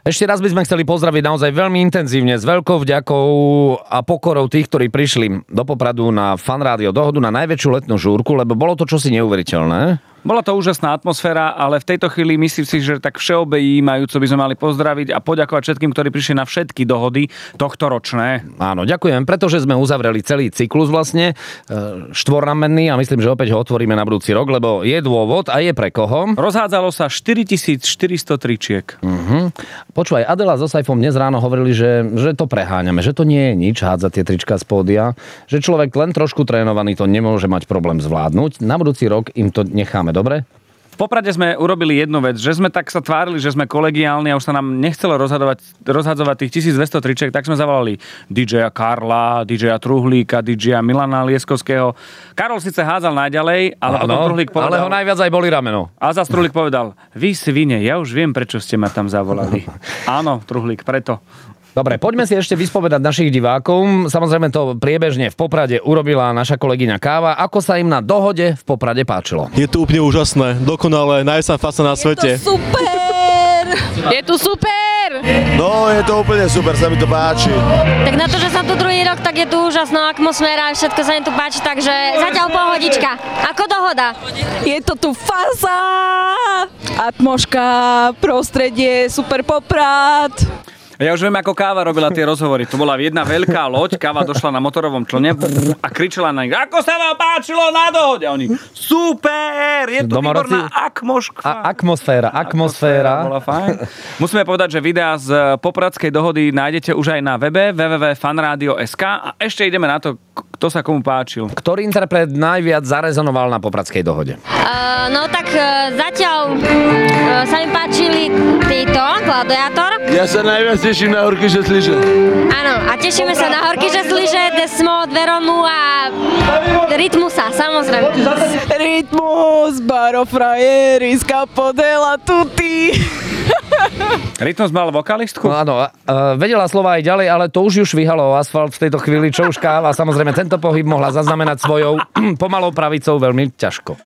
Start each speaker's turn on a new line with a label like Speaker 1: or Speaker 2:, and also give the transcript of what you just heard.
Speaker 1: Ešte raz by sme chceli pozdraviť naozaj veľmi intenzívne, s veľkou vďakou a pokorou tých, ktorí prišli do Popradu na Fan Rádio Dohodu na najväčšiu letnú žúrku, lebo bolo to čosi neuveriteľné.
Speaker 2: Bola to úžasná atmosféra, ale v tejto chvíli myslím si, že tak všeobjímajúco by sme mali pozdraviť a poďakovať všetkým, ktorí prišli na všetky dohody tohtoročné.
Speaker 1: Áno, ďakujem, pretože sme uzavreli celý cyklus vlastne, štvorramenný a myslím, že opäť ho otvoríme na budúci rok, lebo je dôvod a je pre koho.
Speaker 2: Rozhádzalo sa 4400 tričiek.
Speaker 1: Počúvaj, Adela so Saifom dnes ráno hovorili, že to preháňame, že to nie je nič hádzať tie trička z pódia, že človek len trošku trénovaný to nemôže mať problém zvládnuť. Na budúci rok im to necháme, dobre?
Speaker 2: V Poprade sme urobili jednu vec, že sme tak sa tvárili, že sme kolegiálni a už sa nám nechcelo rozhadzovať tých 1200 tričiek, tak sme zavolali DJ-a Karla, DJ-a Truhlíka, DJ-a Milana Lieskovského. Karol síce hádzal najďalej, ale potom Truhlík povedal...
Speaker 1: Ale ho najviac aj boli rameno.
Speaker 2: A zas Truhlík povedal, vy svine, ja už viem, prečo ste ma tam zavolali. Áno, Truhlík, preto.
Speaker 1: Dobre, poďme si ešte vyspovedať našich divákov. Samozrejme to priebežne v Poprade urobila naša kolegyňa Káva. Ako sa im na Dohode v Poprade páčilo?
Speaker 3: Je to úplne úžasné, dokonalé, najsám fasa na svete.
Speaker 4: Je to super! Je to super!
Speaker 5: No, je to úplne super, sa mi to páči.
Speaker 6: Tak na to, že som tu druhý rok, tak je tu úžasná atmosféra, všetko sa im tu páči, takže zatiaľ pohodička. Ako Dohoda?
Speaker 4: Je to tu fasa! Atmoška, prostredie, super Poprad.
Speaker 2: Ja už viem, ako Káva robila tie rozhovory. To bola jedna veľká loď, Káva došla na motorovom člne a kričala na nich, ako sa vám páčilo na Dohode? A oni, super, je to výborná atmosféra. Bola fajn. Musíme povedať, že videá z Popradskej Dohody nájdete už aj na webe www.fanradio.sk a ešte ideme na to, kto sa komu páčil.
Speaker 1: Ktorý interpret najviac zarezonoval na Popradskej Dohode?
Speaker 6: Zatiaľ sa mi páčili títo, Gladiátor.
Speaker 5: Ja sa najviac teším na Horkyže Sliže.
Speaker 6: Áno, a tešíme sa na Horkyže Sliže, Desmo, Veronu a Rytmusa, samozrejme.
Speaker 4: Rytmus, barofrajeri, skapodela, tutti.
Speaker 2: Rytmus mal vokalistku?
Speaker 1: Áno, vedela slova aj ďalej, ale to už ju švihalo o asfalt v tejto chvíli, čo už Káva. Samozrejme, tento pohyb mohla zaznamenať svojou pomalou pravicou veľmi ťažko.